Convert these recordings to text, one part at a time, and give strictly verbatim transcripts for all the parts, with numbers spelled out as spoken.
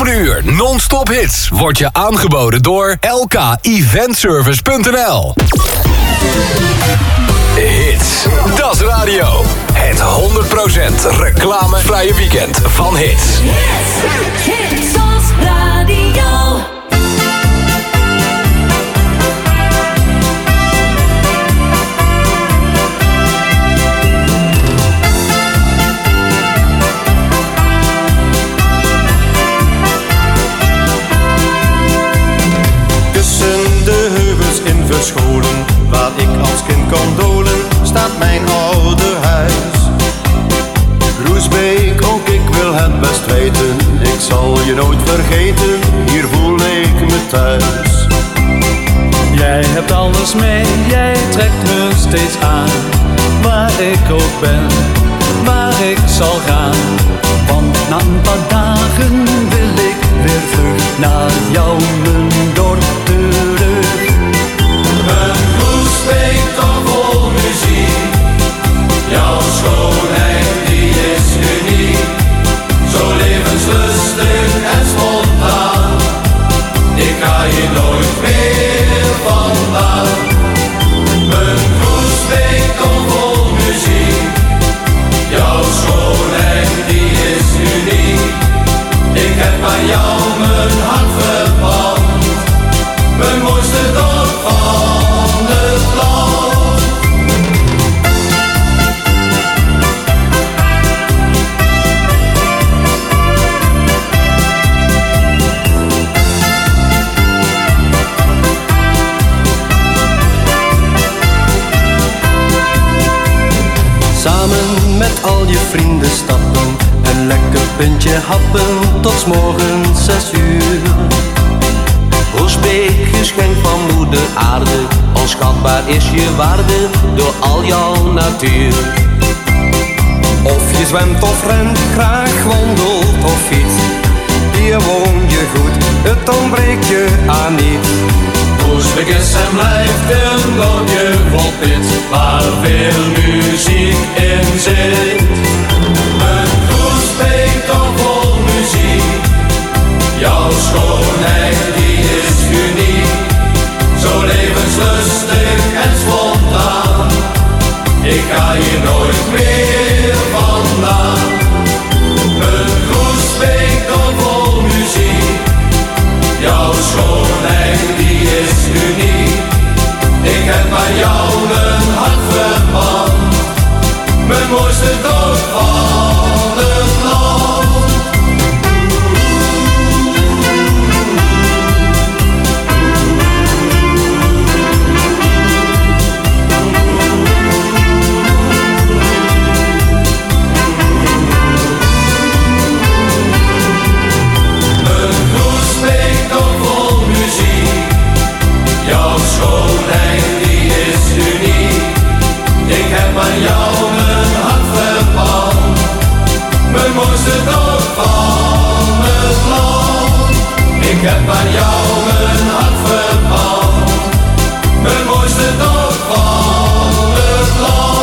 komende uur non-stop hits wordt je aangeboden door l k event service punt n l. Hits, dat is radio. Het honderd procent reclamevrije weekend van Hits. Hits, Hits als radio. Verscholen, waar ik als kind kon dolen, staat mijn oude huis. Groesbeek, ook ik wil het best weten, ik zal je nooit vergeten, hier voel ik me thuis. Jij hebt alles mee, jij trekt me steeds aan, waar ik ook ben, waar ik zal gaan. Want na een paar dagen wil ik weer terug naar jou, mijn dorp terug. Een Groesbeek toch vol muziek, jouw schoonheid die is uniek, zo levenslustig en spontaan, ik ga hier nooit meer vandaan. Een Groesbeek toch vol muziek, jouw schoonheid die is uniek, ik heb aan jou mijn hart verpand, mijn mooiste dorp van het land. Samen met al je vrienden stappen, een lekker puntje happen, tot 's morgens zes uur. Groesbeek, geschenk van moeder aarde, onschatbaar is je waarde door al jouw natuur. Of je zwemt of rent, graag wandelt of fietst, hier woon je goed, het ontbreekt je aan niet. Groesbeek is en blijft een dorpje vol pit, waar veel muziek in zit. Een Groesbeek toch vol muziek, jouw schoonheid die is uniek, zo levenslustig en spontaan, ik ga hier nooit meer vandaan. Een Groesbeek toch vol muziek, jouw schoonheid die is uniek, ik heb aan jou mijn hart verpand, mijn mooiste dorp van het land. Jouw schoonheid die is uniek, ik heb aan jou mijn hart verpand, mijn mooiste dorp van het land. Ik heb aan jou mijn hart verpand, mijn mooiste dorp van het land.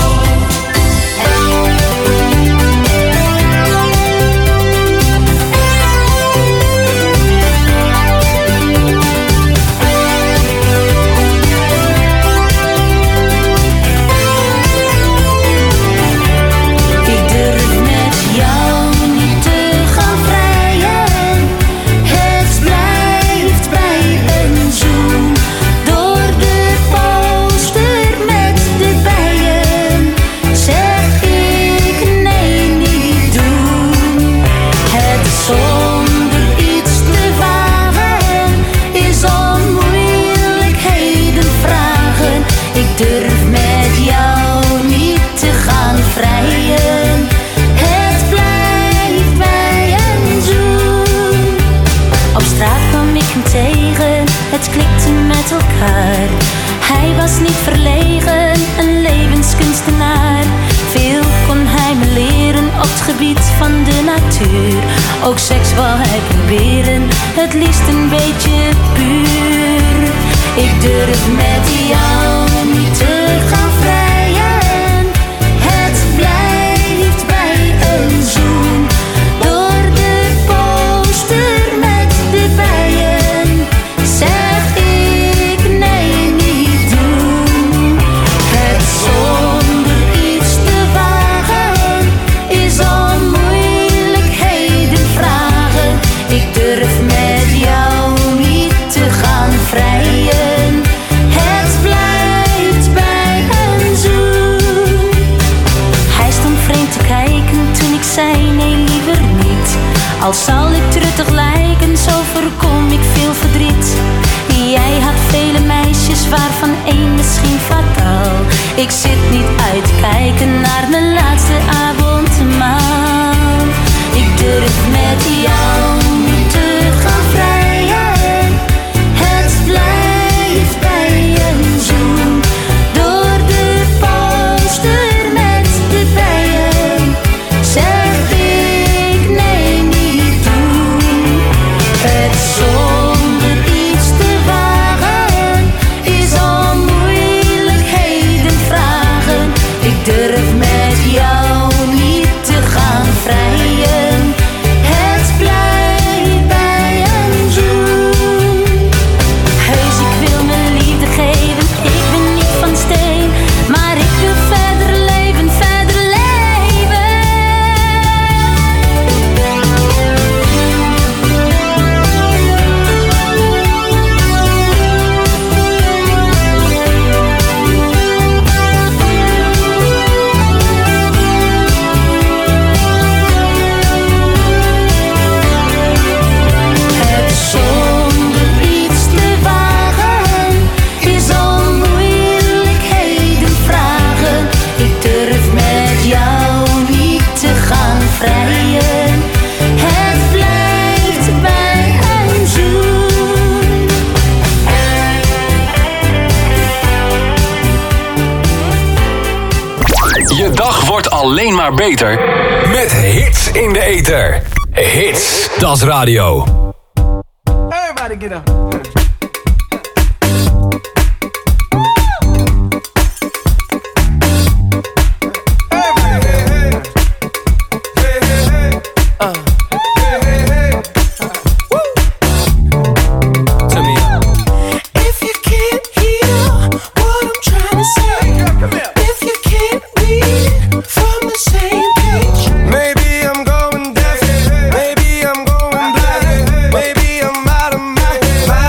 Het klikte met elkaar. Hij was niet verlegen, een levenskunstenaar. Veel kon hij me leren op het gebied van de natuur. Ook seks wou hij proberen, het liefst een beetje puur. Ik durf met jou niet te gaan vrijen. Het blijft bij een zoen door de poster. Al zal ik truttig lijken, zo voorkom ik veel verdriet. Jij had vele meisjes, waarvan één misschien fataal. Ik zit niet uit te kijken naar mijn laatste avondmaal. Ik durf met jou niet te gaan vrijen. Het blijft bij een zoen. Door de poster met de bijen. Zeg ik nee, niet doen. Het zonder iets te wagen is al moeilijkheden vragen. Ik durf met jou niet te gaan vrijen. Het blijft bij een zoen. Heus, ik wil mijn liefde geven. Ik ben niet van steen, maar ik wil verder leven, verder leven. Het zonder iets te wagen is al moeilijkheden vragen. Ik durf met jou niet te gaan vrijen. Het blijft bij een zoen. Je dag wordt alleen maar beter met hits in de ether. Hits, dat is radio. Everybody get up. If you can't hear what I'm trying to say, if you can't read from the same page, Maybe I'm going deaf, maybe I'm going blind, maybe I'm out of my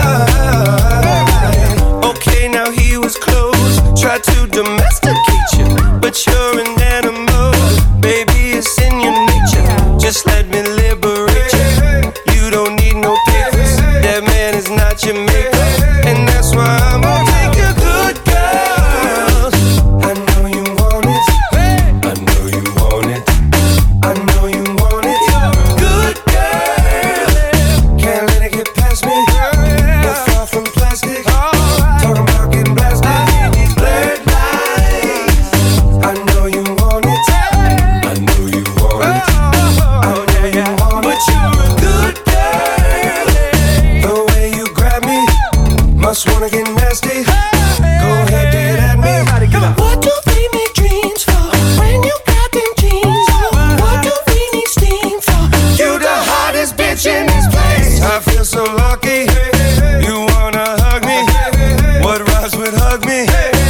mind. Okay, now he was close, tried to domesticate you, but you're an animal, baby, it's in your nature. Just let me liberate you. You don't need no papers, that man is not your maker, and that's why I'm gonna take a good girl. I know you want it, I know you want it, I know you want it. Good girl, can't let it get past me. Not far from plastic, talking about getting blasted. These blurred lines, I know you want it, I know you want it, I know you want it. But you're a good girl, the way you grab me, must wanna get nasty. Go ahead, get at me. what do we make dreams for when you got them jeans on? What do we need steam for? You the hottest bitch in this place. I feel so lucky. You wanna hug me? What rhymes with hug me?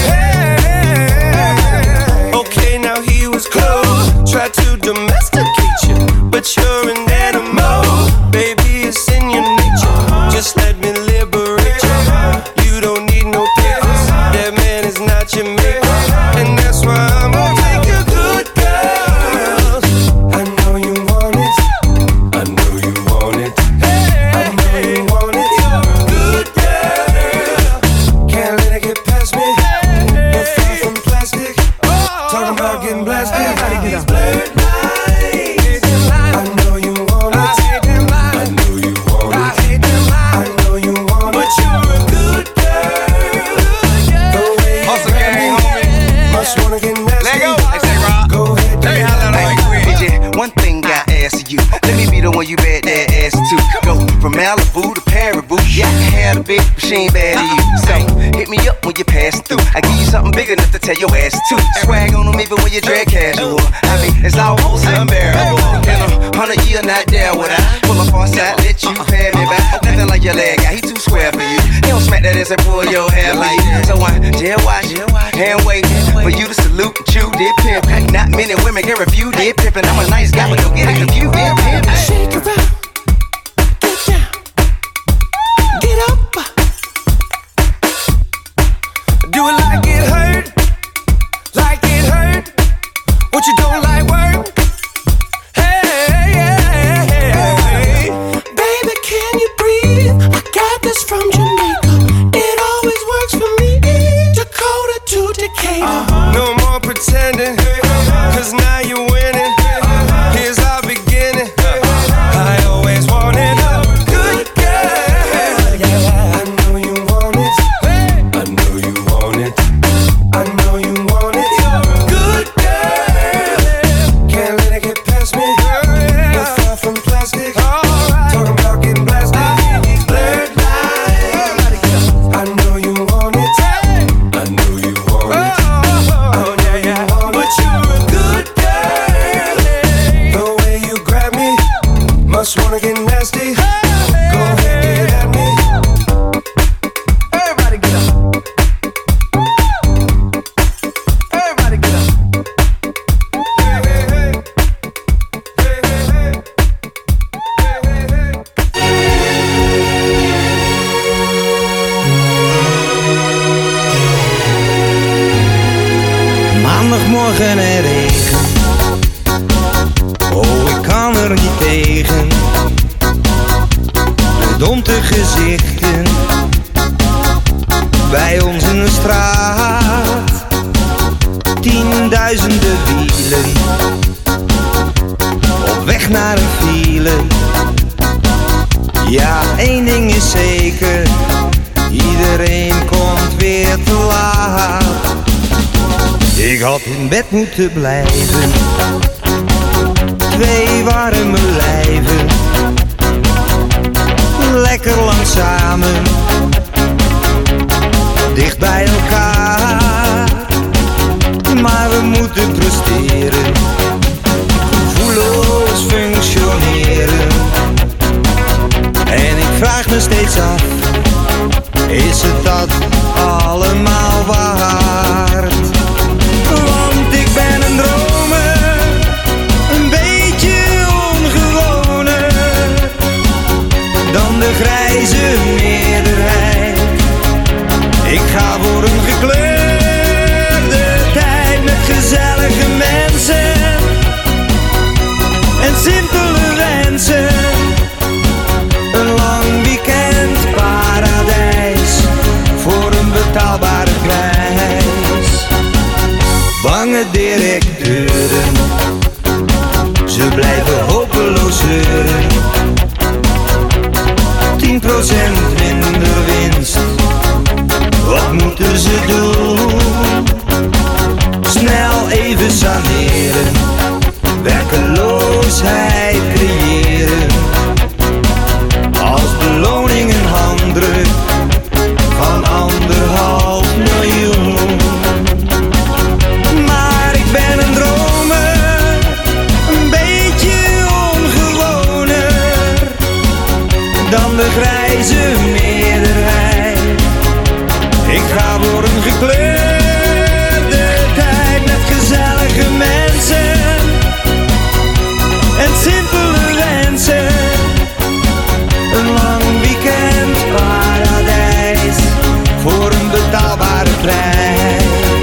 Okay, now he was close, tried to domesticate you, but you're an animal, baby, it's in your nature. Just let me liberate you. You don't need no papers, that man is not your maker, and that's why I'm gonna take a good girl. I know you want it, I know you want it, I know you want it. Good girl, can't let it get past me. No far from plastic, talking about getting blasted. These blurred lines, I know you want it, I know you want it, I know you want it. But you're a good girl, the way you grab me, must wanna get nasty. Go ahead, Hey, get D J, one thing I ask you. Let me be the one you bet that ass to. Go from Malibu to Paribu. Yeah, I can have a bitch, but she ain't bad to you. So hit me up when you pass through. I give you something big enough to tell your ass to. Swag on them even when you drag casual. I mean, it's almost unbearable. In a hundred year, not there would I pull up on side, let you pay me back. Nothing like your leg guy, he too square for you. He don't smack that ass and pull your hair like that. So I jail watch, hand wait for you to salute and chew did pimp. Not many women can refuse did pimpin'. I'm a nice guy, but don't get it confused, did pimp. Shake it out, get down, get up. do it like it hurt, like it hurt. What you don't like work? Hey, hey, hey, hey. hater. No more pretending, cause now you're winning. Here's our beginning. I always wanted a good girl. Yeah, I know you want it. I know you want it. I know you want it. Good girl. Can't let it get past me. We're far from plastic. Talking about getting blasted. Blurred lines. I know you want it. I know you want it. Oh yeah, yeah. But you're a good girl. The way you grab me, must wanna get nasty. Go ahead, get at me. Everybody get up. Everybody get up. Hey, hey, hey. Hey, hey, hey. Hey, hey, hey. Maandagmorgen en regen. Oh, ik kan er niet tegen. De domte gezichten bij ons in de straat. Tienduizenden wielen op weg naar een file. Ja, één ding is zeker, iedereen komt weer te laat. Ik had in bed moeten blijven, twee warme lijven, lekker lang samen, dicht bij elkaar. Maar we moeten presteren, gevoelloos functioneren. En ik vraag me steeds af, is het dat allemaal waard? Want ik ben een dromer, een beetje ongewoner dan de grijze meerderheid. Ik ga voor een gekleurde tijd met gezellige mensen en simpele wensen. Een lang weekend paradijs voor een betaalbare prijs. Bange directeuren, ze blijven hopeloos zeuren. tien procent minder winst, wat moeten ze doen? Snel even saneren, werkeloosheid creëren. Als beloning een handdruk van anderhalf miljoen. Maar ik ben een dromer, een beetje ongewoner dan de grijze meerderheid. Ik ga voor een gekleurde tijd met gezellige mensen en simpele wensen. Een lang weekend paradijs voor een betaalbare prijs.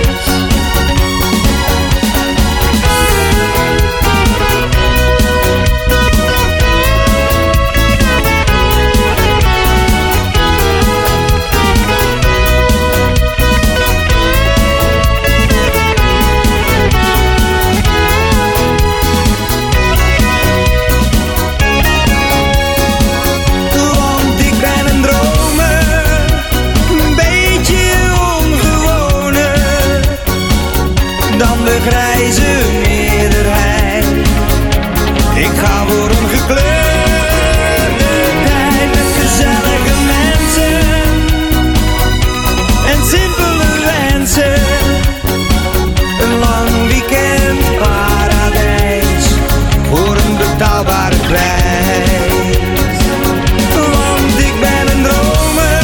De grijze meerderheid. Ik ga voor een gekleurde tijd met gezellige mensen en simpele wensen. Een lang weekend paradijs voor een betaalbare prijs. Want ik ben een dromer.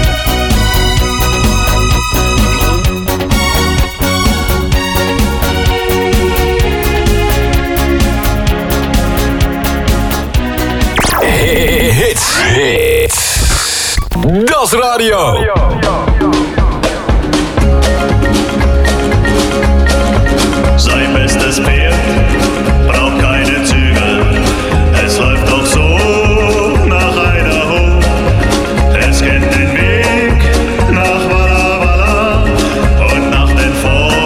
Hits, hits. Das Radio. Sein bestes Pferd braucht keine Zügel. Es läuft doch so nach Idaho. Es kennt den Weg nach Walla Walla und nach den Forst.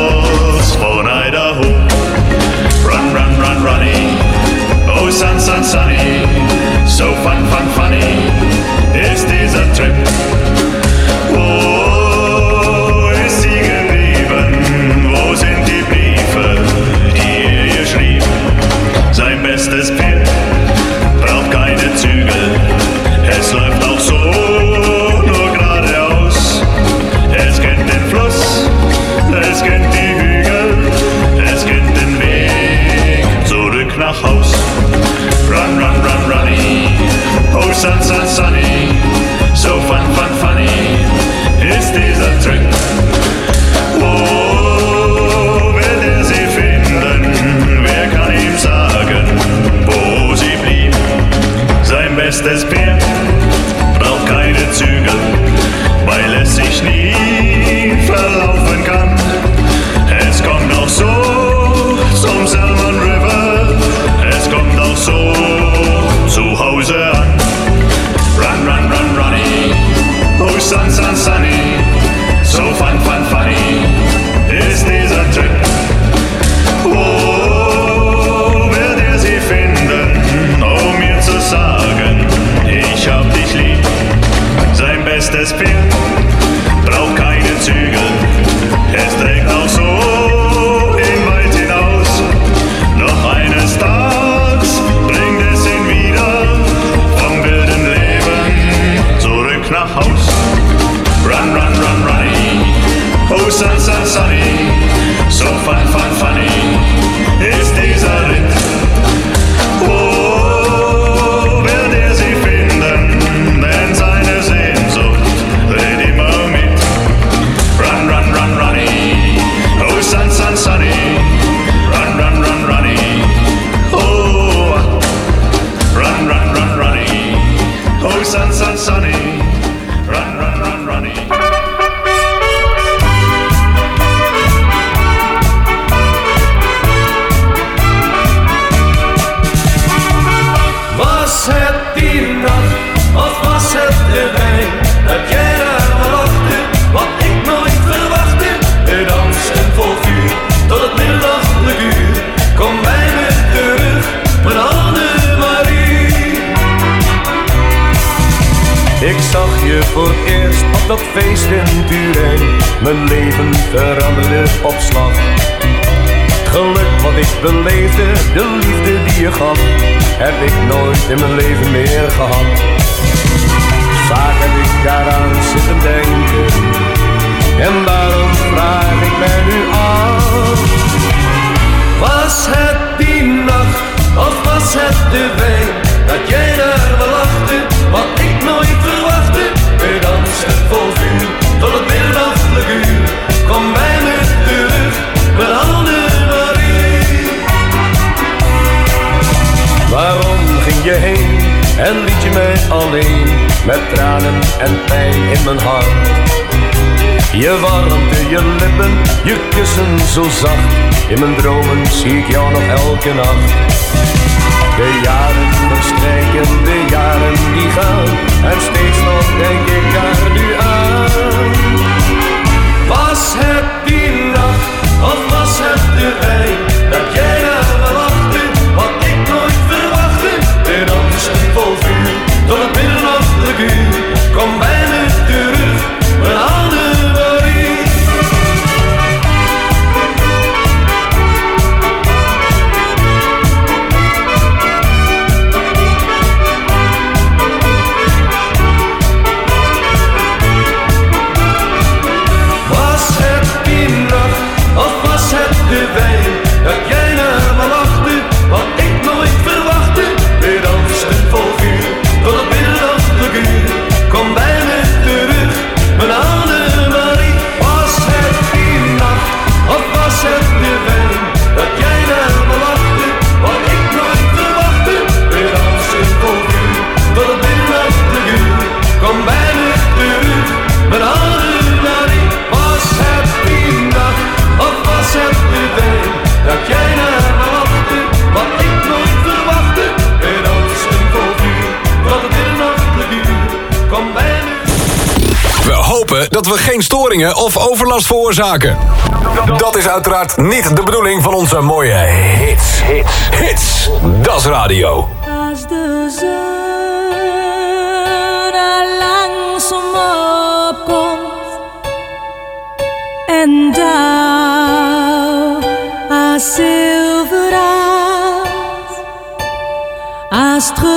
dat feest in Turijn. Mijn leven veranderde op slag. Het geluk wat ik beleefde, de liefde die je gaf, heb ik nooit in mijn leven meer gehad. Vaak heb ik daaraan zitten denken, en daarom vraag ik mij nu af. Was het die nacht, of was het de wijn, dat jij naar me lachte, wat ik nooit verwachtte? We dansen vol vuur, tot het middernachtelijk uur. Kom bij me terug, mijn Annemarie. Waarom ging je heen en liet je mij alleen, met tranen en pijn in mijn hart? Je warmte, je lippen, je kussen zo zacht. In mijn dromen zie ik jou nog elke nacht. De jaren verstrijken, de jaren die gaan, en steeds nog denk ik daar nu aan. Was het die nacht, of was het de wijn, dat jij naar me lachte, wat ik nooit verwachtte? We dansen vol vuur, tot het middernachtelijk uur. Kom bij me terug, mijn Annemarie. Was het die nacht, of was het de wijn, dat jij naar me lachte, wat ik nooit verwachtte? We dansen vol vuur, tot het middernachtelijk uur. Kom bij me terug, mijn Annemarie. Was het die nacht, of was het de wijn, dat jij naar me lachte, wat ik nooit verwachtte? We dansen vol vuur, tot het middernachtelijk uur. Kom bij me terug, mijn Annemarie. Was het die nacht, of was het de wijn, dat jij naar me lachte, wat ik nooit verwachtte? We dansen vol vuur, tot het middernachtelijk uur. Kom bij me. We hopen dat we geen storingen of overlast veroorzaken. Dat is uiteraard niet de bedoeling van onze mooie hits. Hits. Hits. Dat is radio. Als de zon er langzaam opkomt en dauw als zilver uit, als het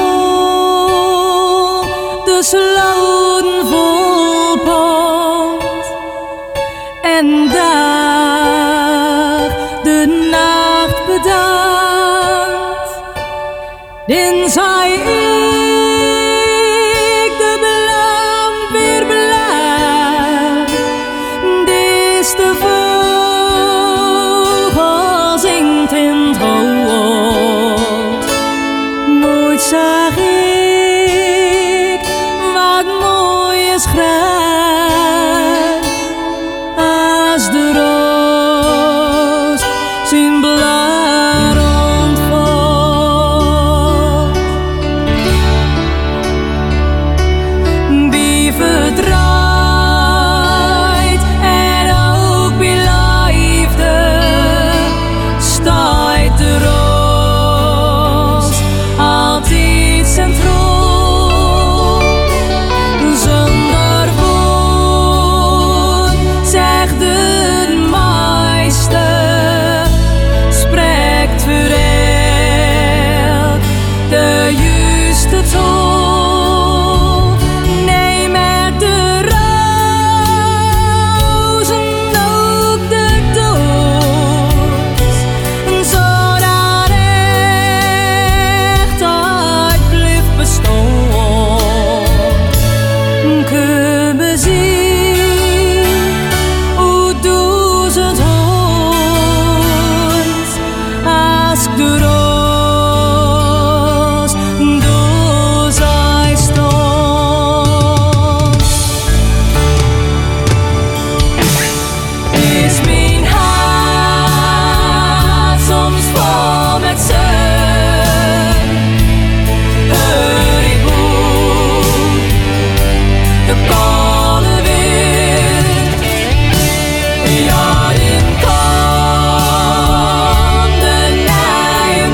gemol de sloten volpont en daar de nacht bedankt, dan zei ik de belang weer blij. Dit de vogel zingt in het hoofd. Nooit zag ik wat mooi is grijs als de roos zijn blaar ontvalt. Wie verdraait en ook wie liefde, staat de roos altijd centraal. Zonder woord zegt de meester, spreekt voor elk de juiste toon. Neem er de rozen ook de doos, zodat echtheid blijft bestaan. Kun we zien hoe doet het ooit als ik de roos door zij stond. Is mijn hart soms vol met zon, hoor ik hoe de koude wind, ja, in kan de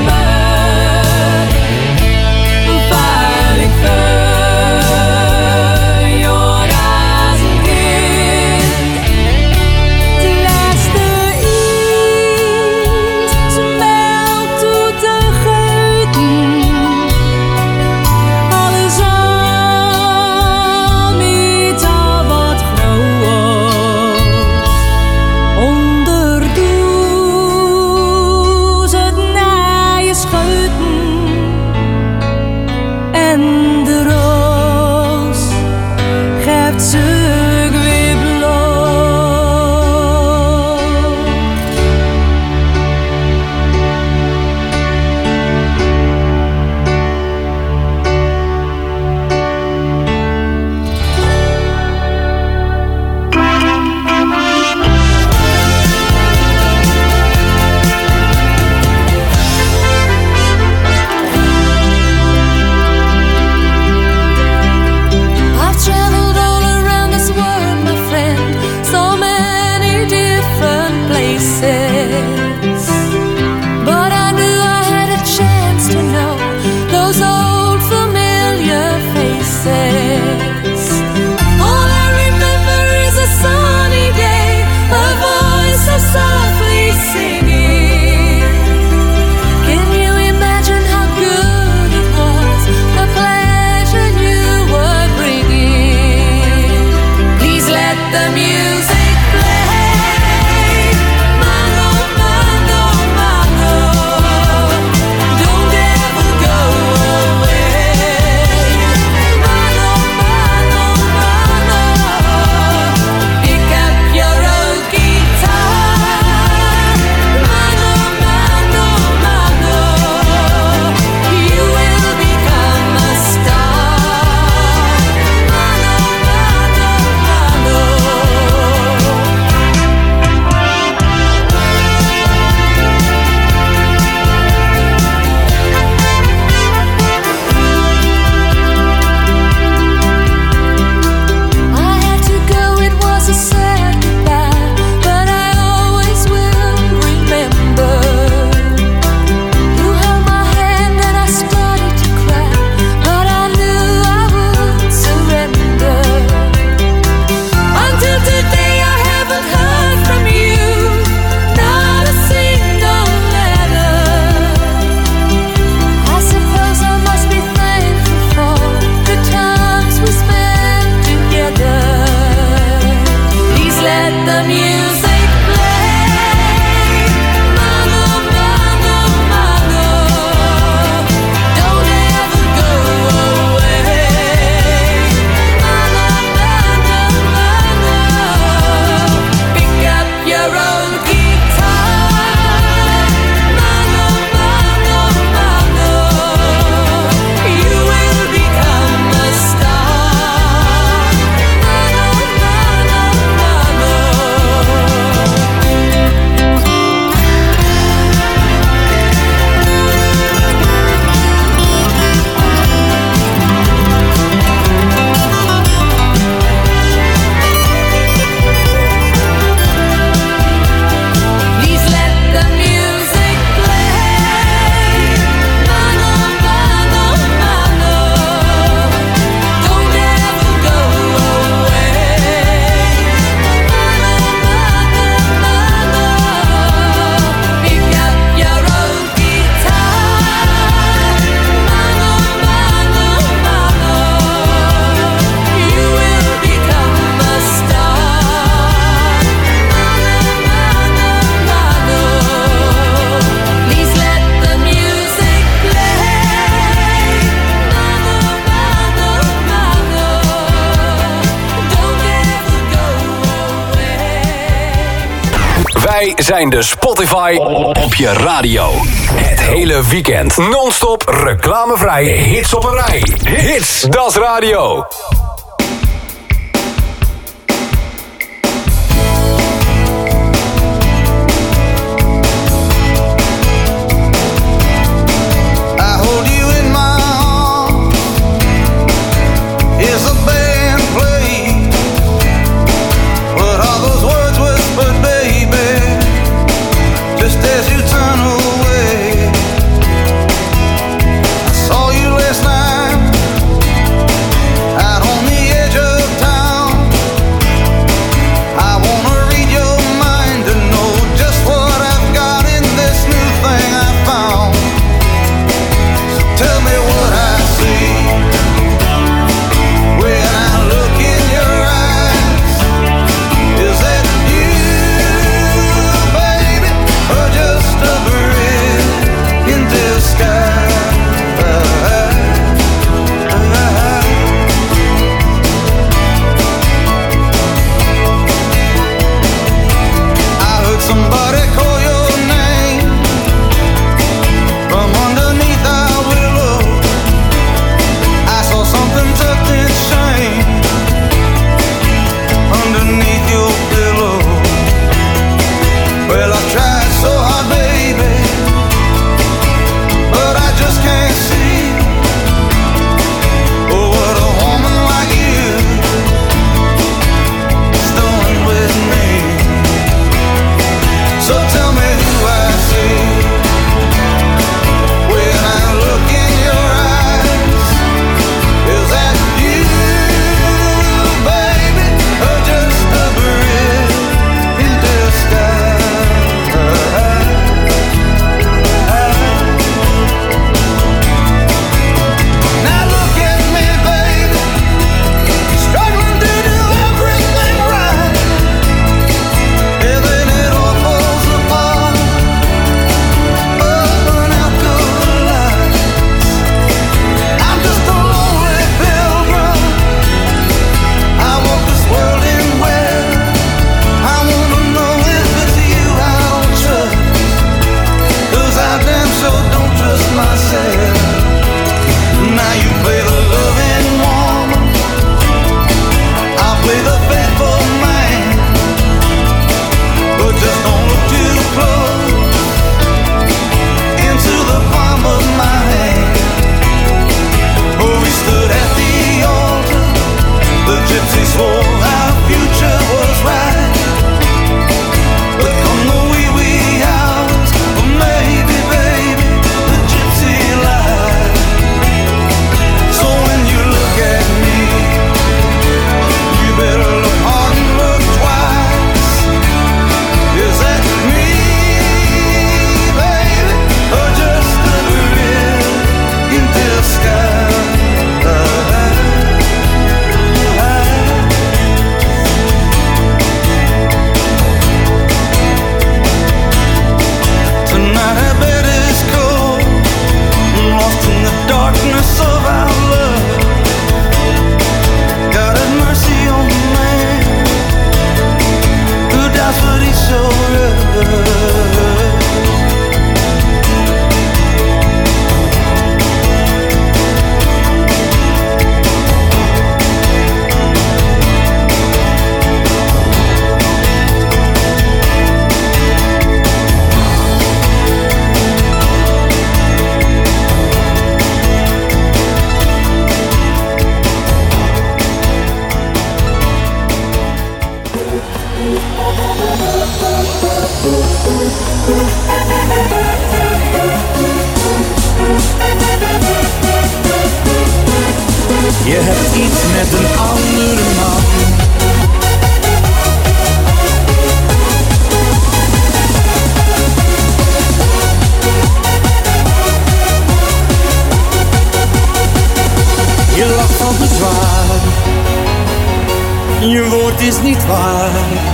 Wij zijn de Spotify op je radio. Het hele weekend non-stop reclamevrij hits op een rij. Hits, dat is radio. Je hebt iets met een andere man. Je lacht van bezwaar. Je woord is niet waar.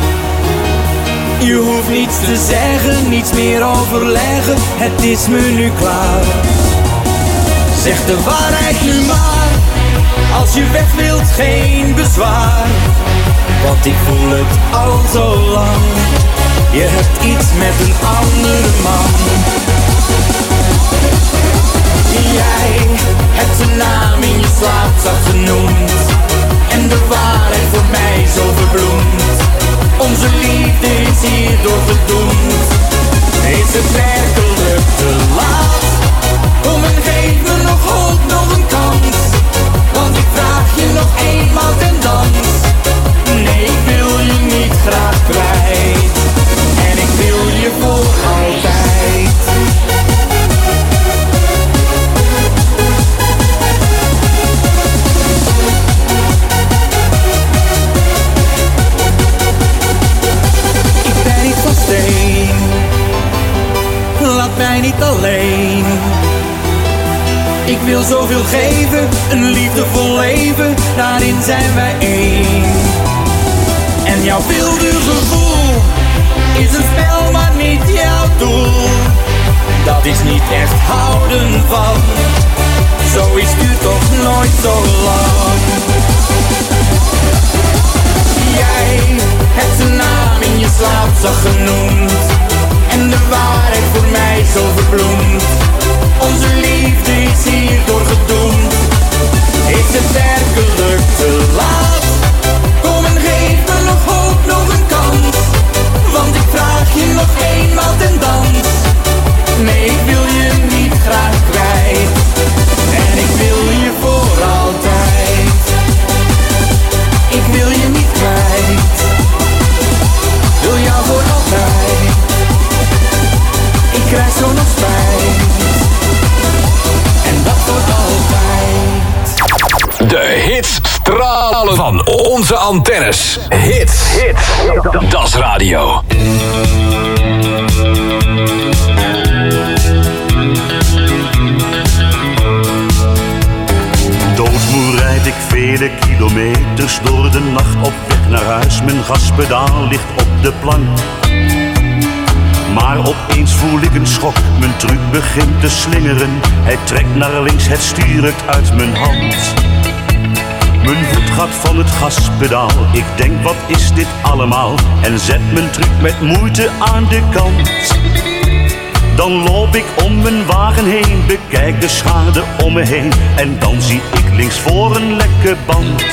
Je hoeft niets te zeggen, niets meer overleggen. Het is me nu klaar. Zeg de waarheid nu maar. Als je weg wilt, geen bezwaar. Want ik voel het al zo lang. Je hebt iets met een andere man. Jij hebt zijn naam in je slaapzak genoemd en de waarheid voor mij zo verbloemd. Onze liefde is hierdoor gedoemd. Is het werkelijk te laat? Kom en geef me nog hoop, nog een kans. Want ik vraag je nog eenmaal ten dans. Nee, ik wil je niet graag kwijt. En ik wil je voor altijd. Ik ben niet van steen. Laat mij niet alleen. Ik wil zoveel geven, een liefdevol leven, daarin zijn wij één. En jouw wilde gevoel is een spel, maar niet jouw doel. Dat is niet echt houden van, zoiets duurt toch nooit zo lang. Jij hebt zijn naam in je slaapzak genoemd en de waarheid voor mij zo verbloemd. Onze liefde is hierdoor gedoemd. Is het werkelijk te laat? Kom en geef me nog hoop, nog een kans. Want ik vraag je nog eenmaal ten dans. Nee, ik wil je niet graag kwijt. En ik wil je voor altijd. Ik wil je niet kwijt. Wil jou voor altijd. Ik krijg zo nog spijt. En dat voor altijd. De hits stralen van onze antennes. Hits. Hits. Das Radio. Doodmoe rijd ik vele kilometers door de nacht op weg naar huis. Mijn gaspedaal ligt op de plank. Maar opeens voel ik een schok, mijn truck begint te slingeren. Hij trekt naar links, het stuur rukt uit mijn hand. Mijn voet gaat van het gaspedaal, ik denk wat is dit allemaal? En zet mijn truck met moeite aan de kant. Dan loop ik om mijn wagen heen, bekijk de schade om me heen. En dan zie ik links voor een lekke band.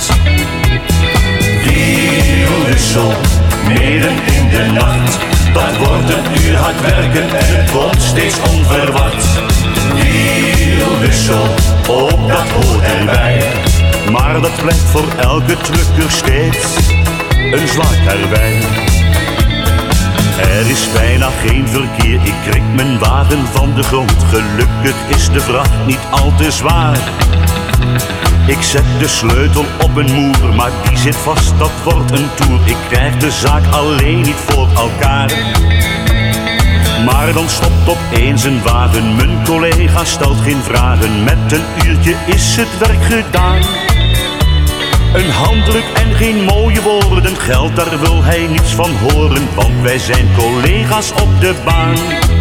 Wielwissel, midden in de nacht. Dat wordt een uur hard werken en het komt steeds onverwacht. Wielwissel, ook dat hoort erbij. Maar dat blijft voor elke trucker steeds een zwaar karwei. Er is bijna geen verkeer, ik krik mijn wagen van de grond. Gelukkig is de vracht niet al te zwaar. Ik zet de sleutel op een moer, maar die zit vast, dat wordt een toer. Ik krijg de zaak alleen niet voor elkaar. Maar dan stopt opeens een wagen, mijn collega stelt geen vragen. Met een uurtje is het werk gedaan. Een handdruk en geen mooie woorden, geld daar wil hij niets van horen. Want wij zijn collega's op de baan.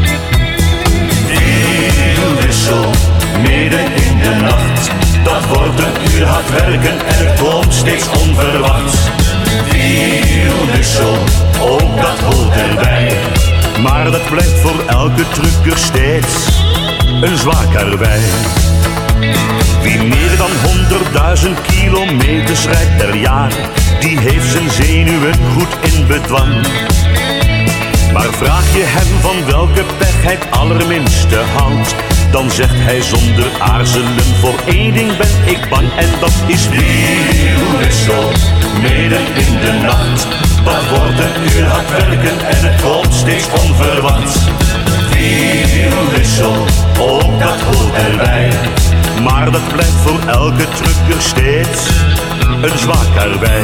Wielwissel, midden in de nacht. Dat wordt een uur hard werken en het komt steeds onverwachts. Wielwissel, ook dat hoort erbij. Maar dat blijft voor elke trucker steeds een zwaar karwei. Wie meer dan honderdduizend kilometers rijdt per jaar, die heeft zijn zenuwen goed in bedwang. Maar vraag je hem van welke pech hij het allerminste houdt, dan zegt hij zonder aarzelen, voor één ding ben ik bang. En dat is wielwissel, midden in de nacht. Dat wordt een uur hard werken en het komt steeds onverwachts. Wielwissel, ook dat hoort erbij. Maar dat blijft voor elke trucker steeds een zwaar karwei.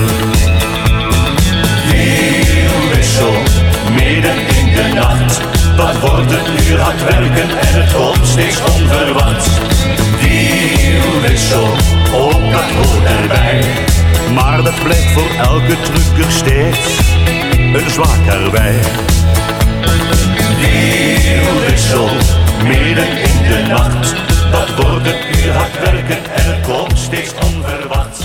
Wielwissel, midden in de nacht. Dat wordt een uur hard werken en het komt steeds onverwachts. Wielwissel, ook dat hoort erbij. Maar dat blijft voor elke trucker steeds een zwaar karwei. Wielwissel, midden in de nacht. Dat wordt een uur hard werken en het komt steeds onverwachts.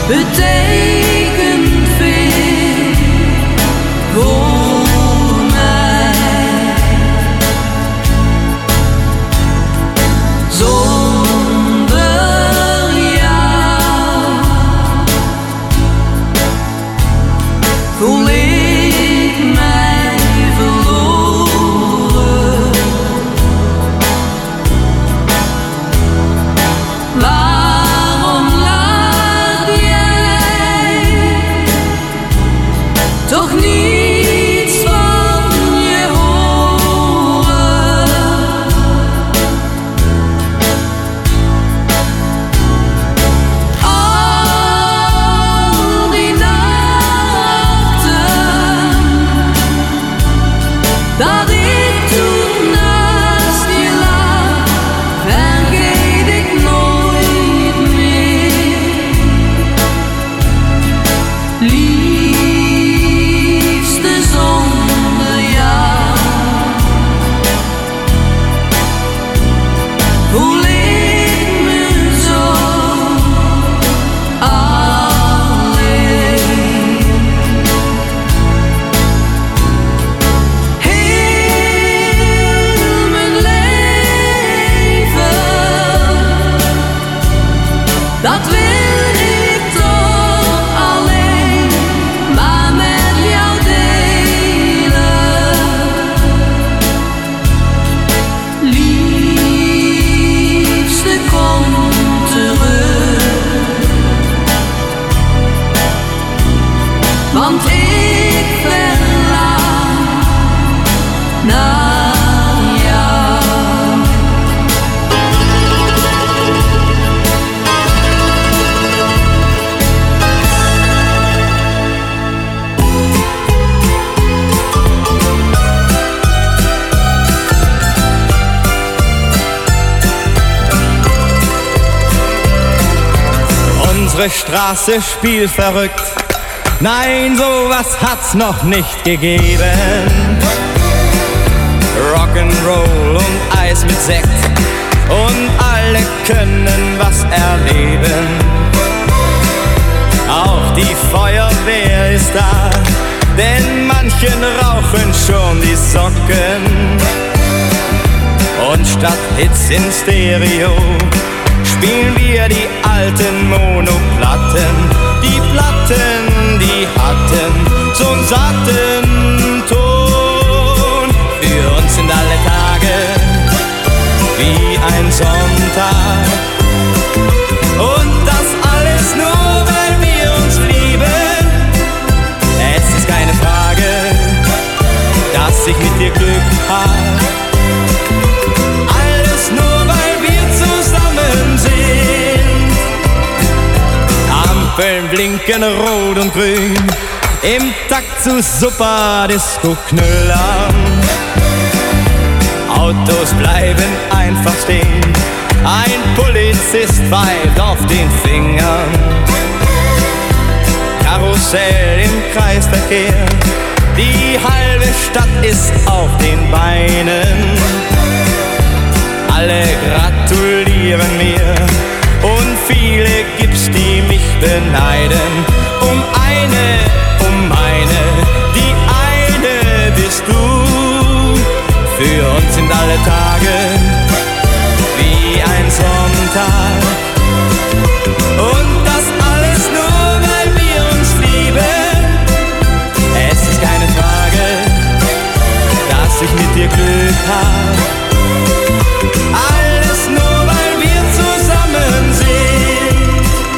betekent veel voor mij. Zonder jou voel ik mij verloren. Waarom laat jij toch niets van je horen? Al die nachten dat ik toen naast je lag, vergeet ik nooit meer. Liefste, zonder jou voel ik me zo alleen. Heel mijn leven, dat wil ik toch alleen maar met jou delen. Liefste, kom terug, want ik verlang naar jou. Unsere Straße spielt verrückt. Nein, sowas hat's noch nicht gegeben. Rock'n'Roll und Eis mit Sekt und alle können was erleben. Auch die Feuerwehr ist da, denn manchen rauchen schon die Socken. Und statt Hits in Stereo spielen wir die alten Monoplatten. Die Platten, die hatten so'n satten Ton. Für uns sind alle Tage wie ein Sonntag. Und das alles nur, weil wir uns lieben. Es ist keine Frage, dass ich mit dir Glück hab. Alles nur, weil wir zusammen sind. Ampeln blinken rot und grün im Takt zu Super Disco Knüllern. Autos bleiben einfach stehen, ein Polizist pfeift auf den Fingern. Karussell im Kreisverkehr, die halbe Stadt ist auf den Beinen. Alle gratulieren mir und viele gibt's, die mich beneiden. Um eine, um meine, die eine bist du. Für uns sind alle Tage wie ein Sonntag. Und das alles nur, weil wir uns lieben. Es ist keine Frage, dass ich mit dir Glück hab. Alles nur, weil wir zusammen sind.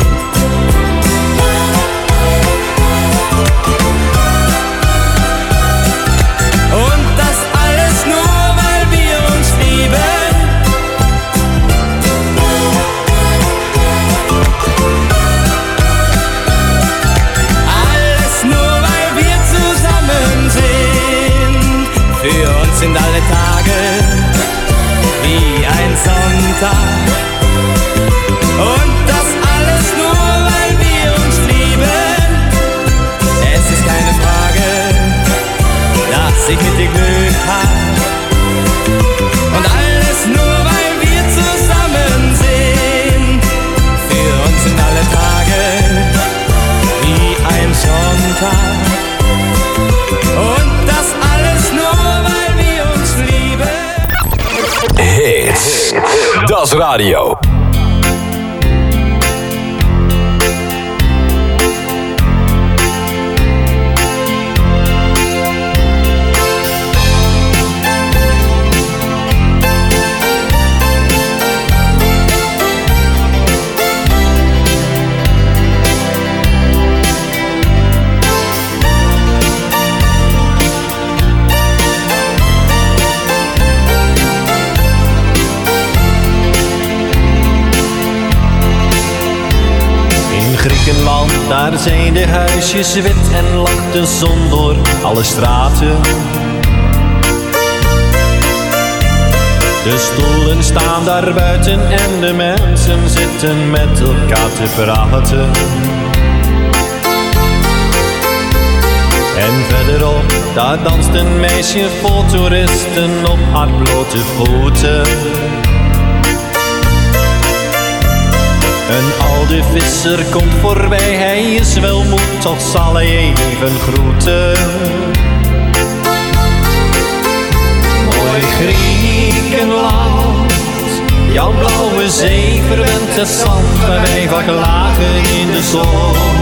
Und das alles nur, weil wir uns lieben. Radio. Griekenland, daar zijn de huisjes wit en lacht de zon door alle straten. De stoelen staan daar buiten en de mensen zitten met elkaar te praten. En verderop, daar danst een meisje vol toeristen op haar blote voeten. Een oude visser komt voorbij, hij is wel moe, toch zal hij even groeten. Mooi Griekenland, jouw blauwe zee verwent het zand waar wij vaak lagen in de zon.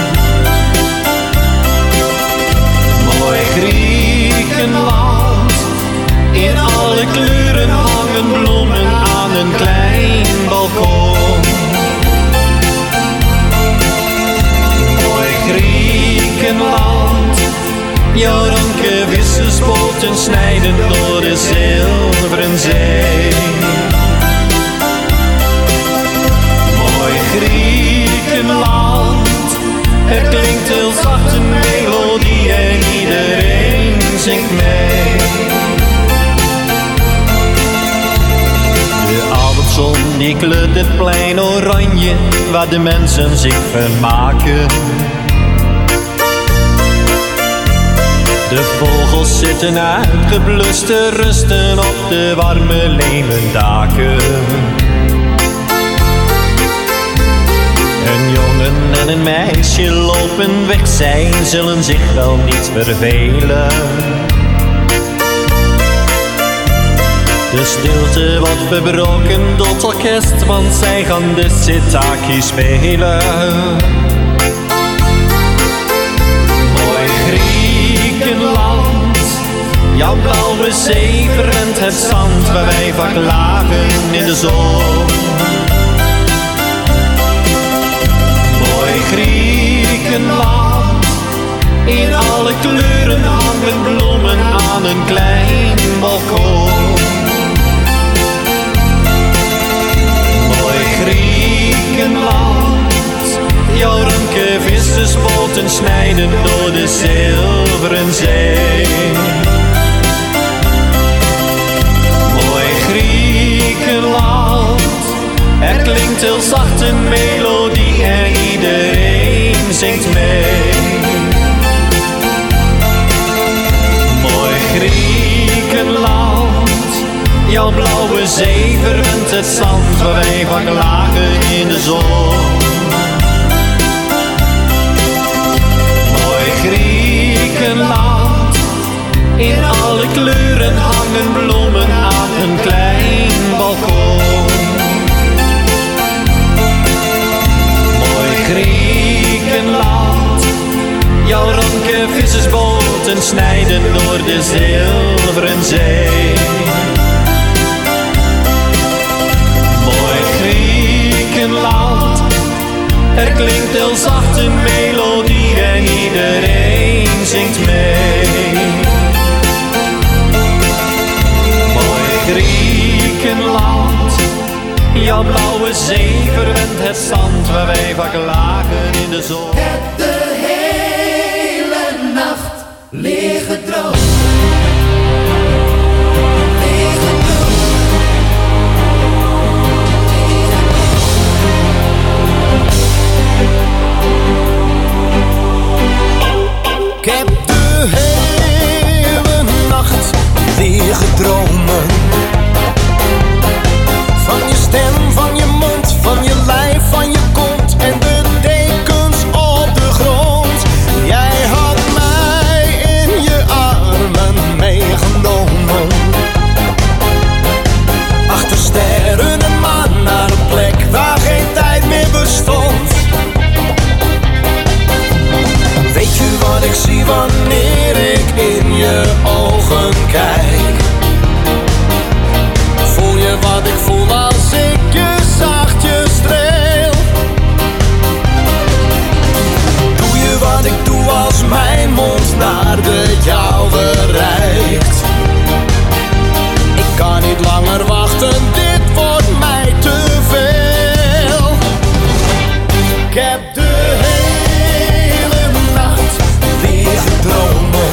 Mooi Griekenland, in alle kleuren hangen bloemen aan een klein balkon. Griekenland, jouw ranke vissersboten snijden door de zilveren zee. Mooi Griekenland, er klinkt heel zacht een melodie en iedereen zingt mee. De avondzon die kleurt het plein oranje, waar de mensen zich vermaken. De vogels zitten uitgeblust te rusten op de warme lenen daken. Een jongen en een meisje lopen weg, zij zullen zich wel niet vervelen. De stilte wordt verbroken door het orkest, want zij gaan de sitaki spelen. Griekenland, jouw blauwe zee verrent het zand waar wij vaak lagen in de zon. Mooi Griekenland, in alle kleuren hangen bloemen aan een klein balkon. Mooi Griekenland, jouw ranke vissersboten snijden door de zilveren zee. Mooi Griekenland, er klinkt heel zacht een melodie en iedereen zingt mee. Mooi Griekenland, jouw blauwe zee verwent het zand waar wij vaak lagen in de zon. Griekenland, in alle kleuren hangen bloemen aan een klein balkon. Mooi Griekenland, jouw ranke vissersboten snijden door de zilveren zee. Mooi Griekenland, er klinkt heel zacht een melodie en iedereen zingt mee. Mooi Griekenland, jouw blauwe zee verwent het zand waar wij vaak lagen in de zon. Heb de hele nacht liggen droom. Ik heb de hele nacht liggen dromen. Van je stem, van je mond, van je lijf, van je kont en de dekens op. ik zie wanneer ik in je ogen kijk. Voel je wat ik voel als ik je zachtjes streel? Doe je wat ik doe als mijn mond naar de jouwe reikt? Ik kan niet langer wachten, dit wordt mij te veel. Ik heb de hele nacht liggen dromen.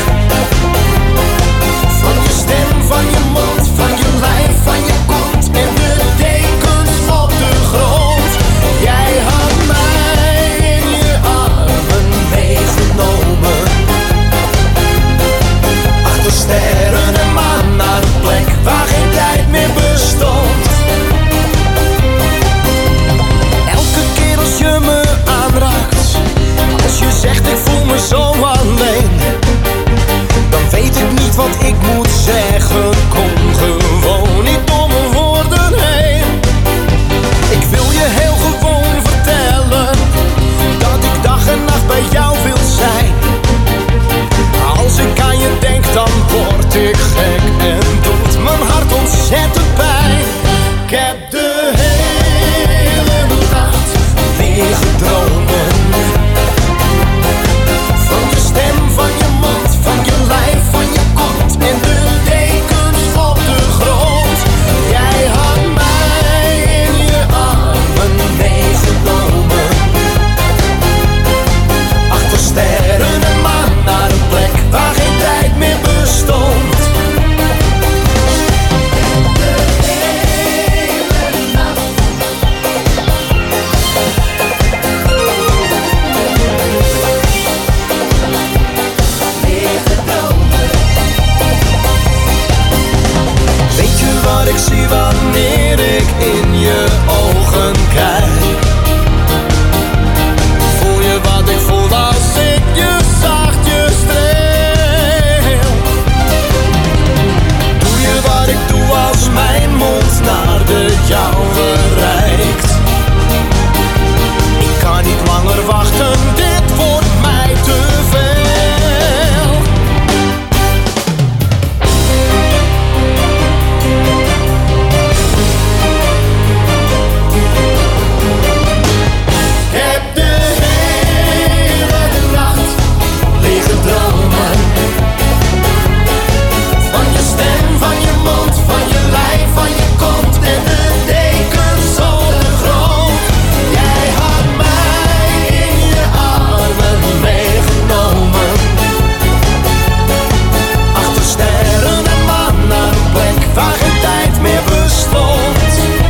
Van je stem, van je mond, van je lijf, van je kont en de dekens op de grond. Jij had mij in je armen meegenomen. Achter sterren en maan naar een plek waar geen tijd meer bestond. Elke keer als je me aanraakt, als je zegt ik voel me zo alleen, dan weet ik niet wat ik moet zeggen. Kom gewoon niet door mijn woorden heen. Ik wil je heel gewoon vertellen dat ik dag en nacht bij jou wil zijn. Als ik aan je denk dan word ik gek en doet mijn hart ontzettend pijn. Ik heb de hele nacht liggen dromen. Van je stem, van je mond, van je lijf, van je kont en de dekens op de grond. Jij had mij in je armen meegenomen. Achter sterren en maan naar een plek waar geen tijd meer bestond. Weet je wat ik zie wanneer ik in je ogen kijk? Voel je wat ik voel als ik je zachtjes streel? Doe je wat ik doe als mijn mond naar de jouwe reikt? Ik kan niet langer wachten, dit wordt mij te veel. Ik heb de hele nacht liggen dromen. Van je stem, van je mond, van je lijf, van je kont en de dekens op de grond. Jij had mij in je armen meegenomen. Achter sterren en maan naar een plek waar geen tijd meer bestond.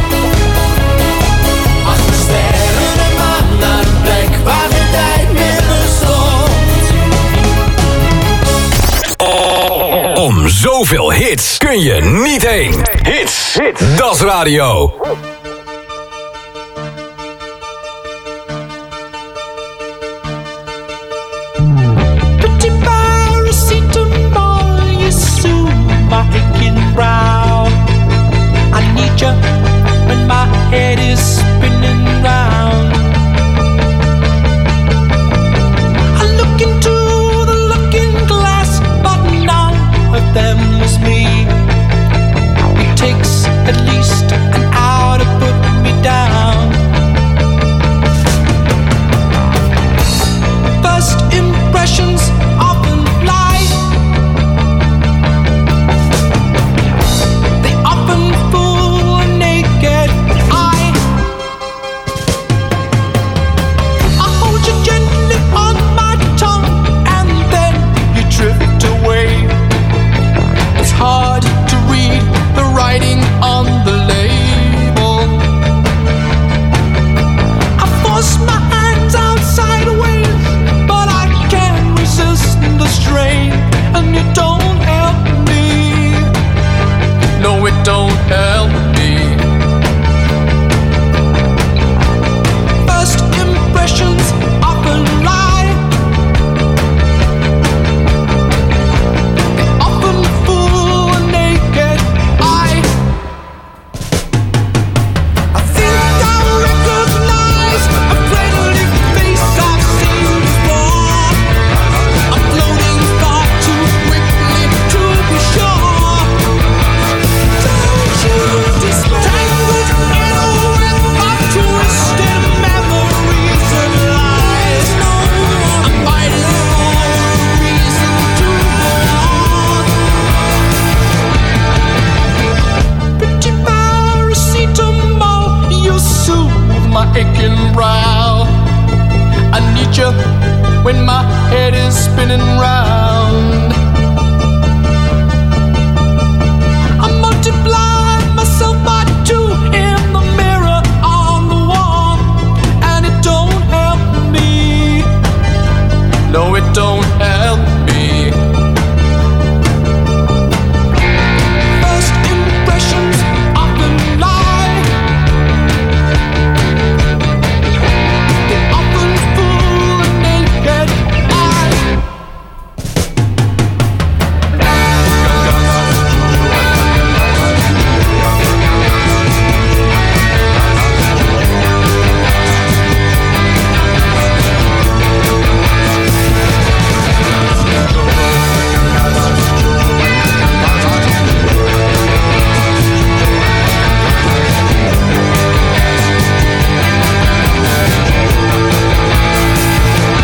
Achter sterren en maan naar een plek waar geen tijd meer bestond. Om zoveel hits kun je niet heen. Hits, hits. Das Radio. Pretty paracetamol, you soothe my aching brow. I need you when my head is spinning round. I look into the looking glass, but none of them was me. It takes at least an hour to put me down. First impression when my head is spinning round. I multiply myself by two in the mirror on the wall, and it don't help me. No, it don't.